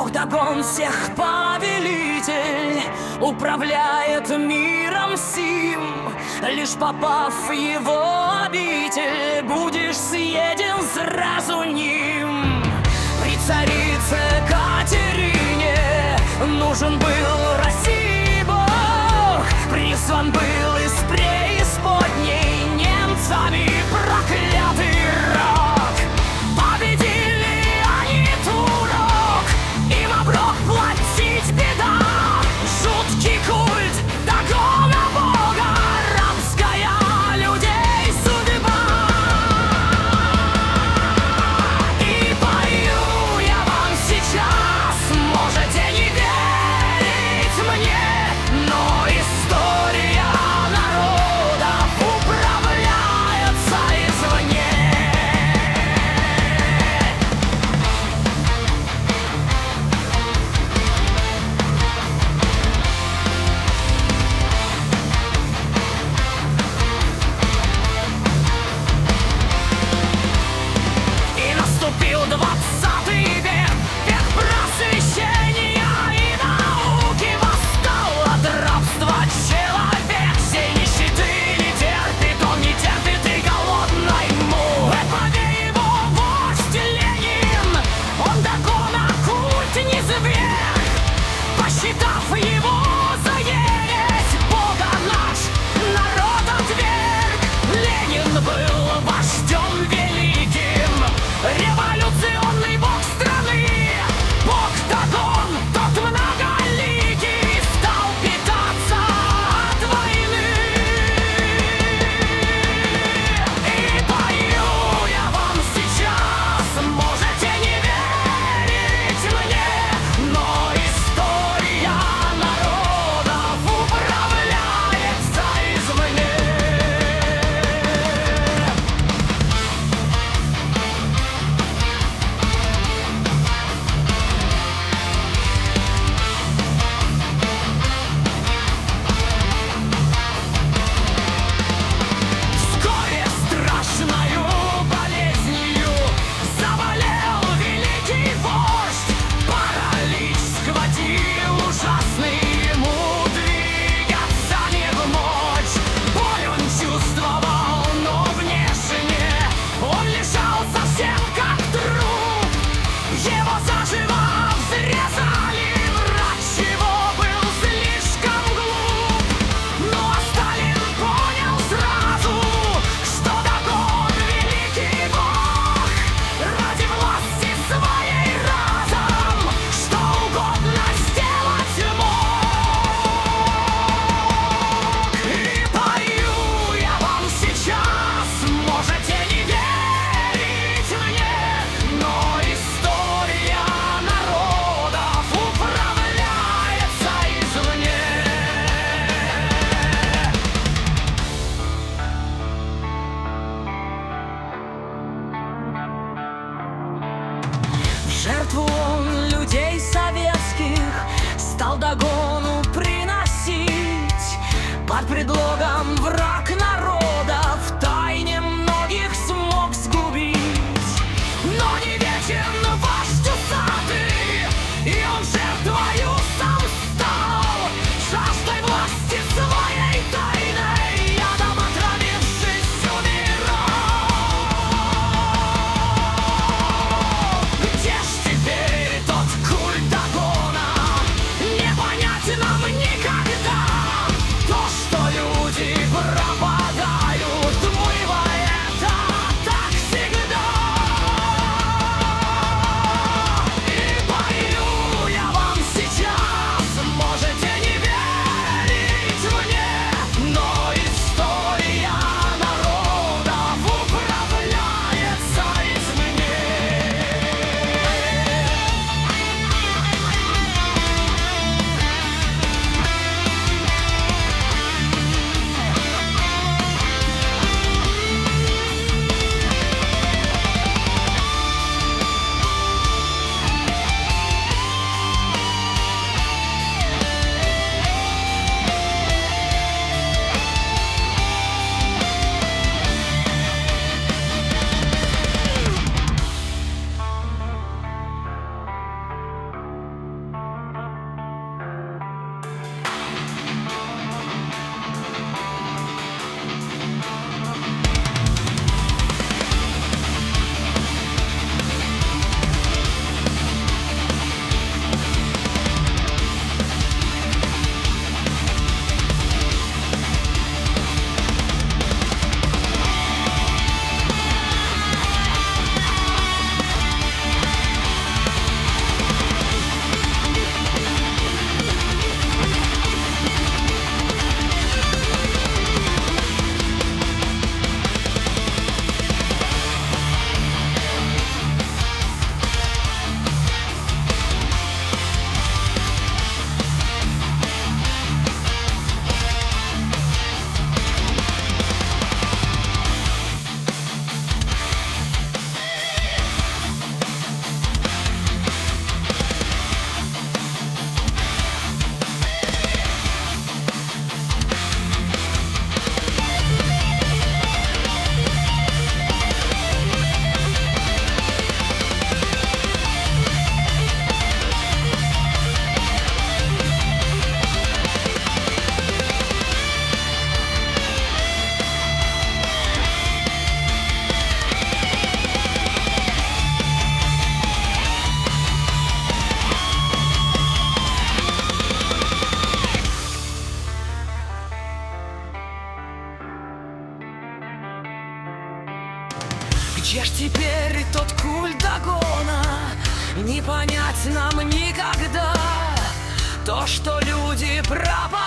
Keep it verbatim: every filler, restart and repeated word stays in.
Бог Дагон, всех повелитель, управляет миром сим. Лишь попав в его обитель, будешь съеден сразу ним. При царице Катерине нужен был России Бог, призван был из преисподней немцами проклятый род. Победили они турок, им оброк платить беда. Жуткий культ Дагона Бога, рабская людей судьба. И пою я вам сейчас, можете не верить мне, но история народов управляется извне. И наступил двадцатый век, век просвещения и науки. Восстал от рабства человек, сей нищеты не терпит, он не терпит и голодной муки. В эпохе его вождь Ленин, он Дагона культ не зверг, посчитав его за ересь, Бога наш народ отверг. Ленин был вождем великим, революционный бог страны. Бог Дагон, тот многоликий, стал питаться от войны. И пою я вам сейчас, можете не верить мне, но история народов управляется извне. Вскоре страшною болезнью заболел великий вождь. Паралич схватил ужасный, ему двигаться не в мочь. Боль он чувствовал, но внешне он лежал совсем как труп. Его заживо взрезали, врач его был слишком глуп. Но Сталин понял сразу, что Дагон великий бог, ради власти своей разом что угодно сделать мог. И пою я вам сейчас, можете не верить мне, но история народов управляется извне. В жертву он людей советских стал Дагону приносить под предлогом враг народа, в тайне многих смог сгубить. Но не вечен вождь усатый, и он жертвою сам стал, жаждой власти своей тайной, ядом отравившись умирал. Где ж теперь тот культ Дагона? Не понять нам никогда то, что люди пропали. теперь тот культ догона? Не понять нам никогда то, что люди пропадают.